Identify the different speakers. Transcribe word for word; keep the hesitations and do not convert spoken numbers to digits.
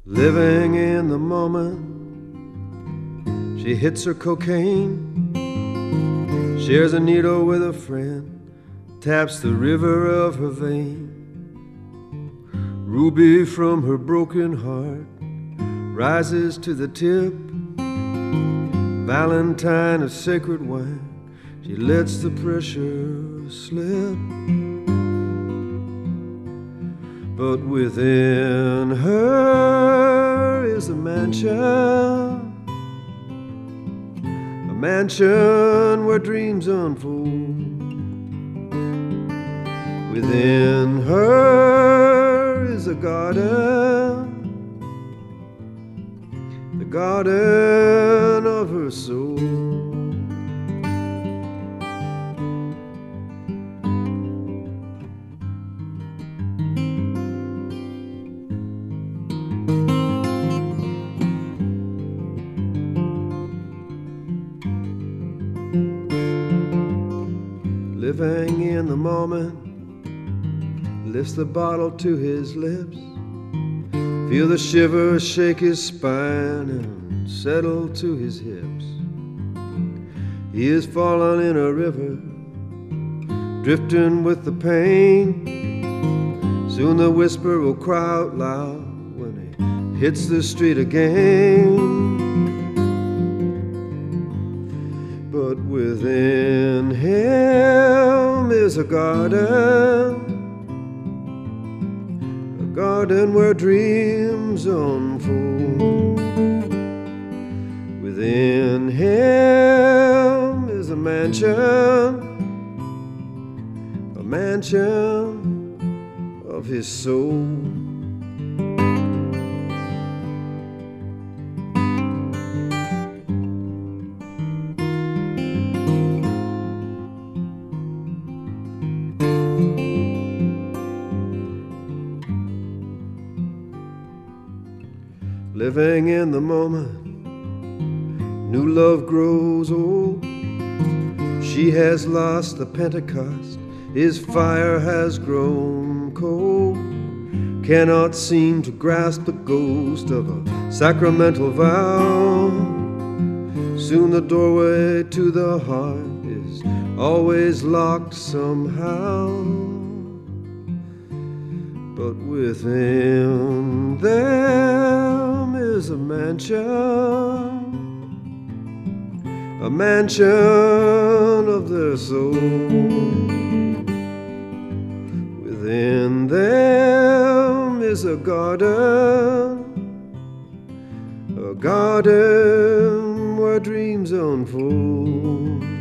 Speaker 1: living in the moment. She hits her cocaine, shares a needle with a friend, taps the river of her vein. Ruby from her broken heart rises to the tip. Valentine of sacred wine, she lets the pressure slip. But within her is a mansion, a mansion where dreams unfold. Within her is a garden, the garden of her soul. Living in the moment, lifts the bottle to his lips. Feel the shiver shake his spine and settle to his hips. He is fallen in a river, drifting with the pain. Soon the whisper will cry out loud when he hits the street again. But within him is a garden, a garden where dreams unfold. Within him is a mansion, a mansion of his soul. Living in the moment, new love grows old. She has lost the Pentecost, his fire has grown cold. Cannot seem to grasp the ghost of a sacramental vow. Soon the doorway to the heart is always locked somehow. But within them is a mansion, a mansion of their soul. Within them is a garden, a garden where dreams unfold.